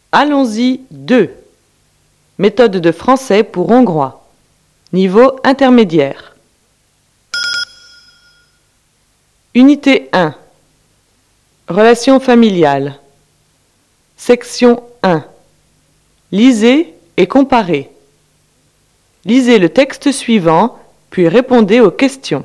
Allons-y 2. Méthode de français pour hongrois. Niveau intermédiaire. Unité 1. Relations familiales. Section 1. Lisez et comparez. Lisez le texte suivant, puis répondez aux questions.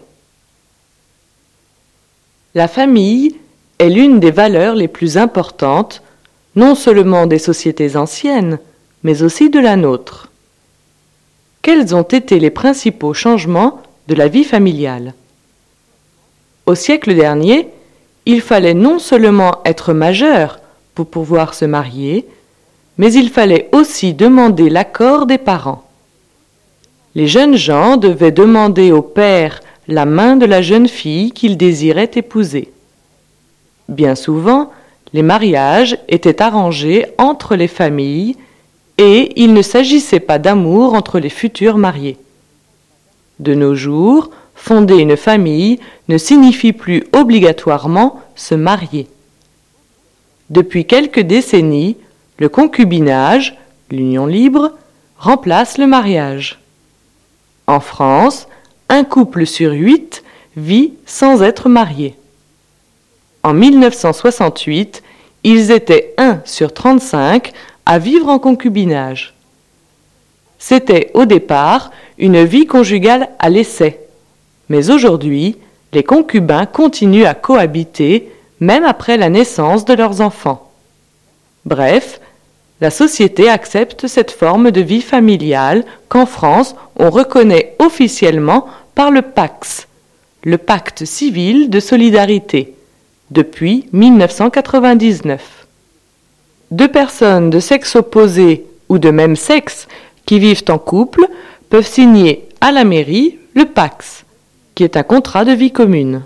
La famille est l'une des valeurs les plus importantes, non seulement des sociétés anciennes, mais aussi de la nôtre. Quels ont été les principaux changements de la vie familiale? Au siècle dernier, il fallait non seulement être majeur pour pouvoir se marier, mais il fallait aussi demander l'accord des parents. Les jeunes gens devaient demander au père la main de la jeune fille qu'ils désiraient épouser. Bien souvent, les mariages étaient arrangés entre les familles et il ne s'agissait pas d'amour entre les futurs mariés. De nos jours, fonder une famille ne signifie plus obligatoirement se marier. Depuis quelques décennies, le concubinage, l'union libre, remplace le mariage. En France, un couple sur 8 vit sans être marié. En 1968, ils étaient 1 sur 35 à vivre en concubinage. C'était au départ une vie conjugale à l'essai. Mais aujourd'hui, les concubins continuent à cohabiter même après la naissance de leurs enfants. Bref, la société accepte cette forme de vie familiale qu'en France on reconnaît officiellement par le PACS, le Pacte civil de solidarité, depuis 1999. Deux personnes de sexe opposé ou de même sexe qui vivent en couple peuvent signer à la mairie le PACS, qui est un contrat de vie commune.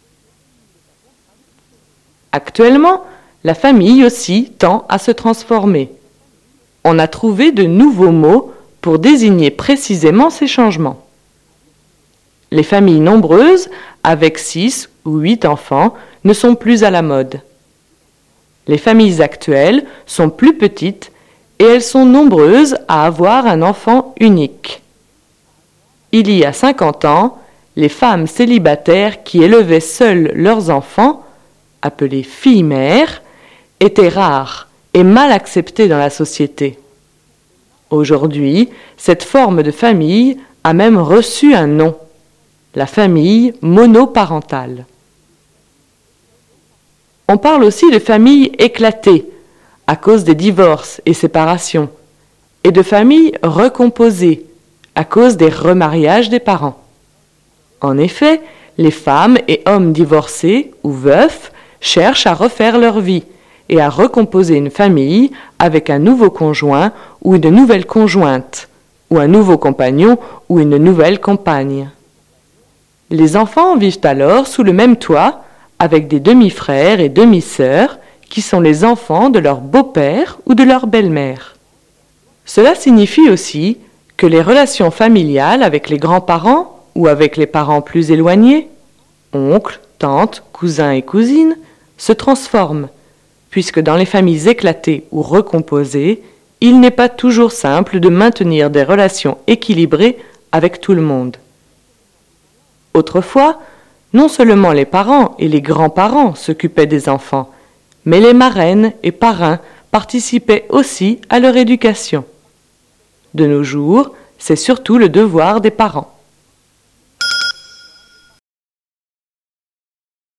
Actuellement, la famille aussi tend à se transformer. On a trouvé de nouveaux mots pour désigner précisément ces changements. Les familles nombreuses, avec 6 ou 8 enfants, ne sont plus à la mode. Les familles actuelles sont plus petites et elles sont nombreuses à avoir un enfant unique. Il y a 50 ans, les femmes célibataires qui élevaient seules leurs enfants, appelées filles-mères, étaient rares et mal acceptées dans la société. Aujourd'hui, cette forme de famille a même reçu un nom, la famille monoparentale. On parle aussi de familles éclatées, à cause des divorces et séparations, et de familles recomposées, à cause des remariages des parents. En effet, les femmes et hommes divorcés ou veufs cherchent à refaire leur vie et à recomposer une famille avec un nouveau conjoint ou une nouvelle conjointe, ou un nouveau compagnon ou une nouvelle compagne. Les enfants vivent alors sous le même toit avec des demi-frères et demi-sœurs qui sont les enfants de leur beau-père ou de leur belle-mère. Cela signifie aussi que les relations familiales avec les grands-parents ou avec les parents plus éloignés, oncles, tantes, cousins et cousines, se transforment, puisque dans les familles éclatées ou recomposées, il n'est pas toujours simple de maintenir des relations équilibrées avec tout le monde. Autrefois, non seulement les parents et les grands-parents s'occupaient des enfants, mais les marraines et parrains participaient aussi à leur éducation. De nos jours, c'est surtout le devoir des parents.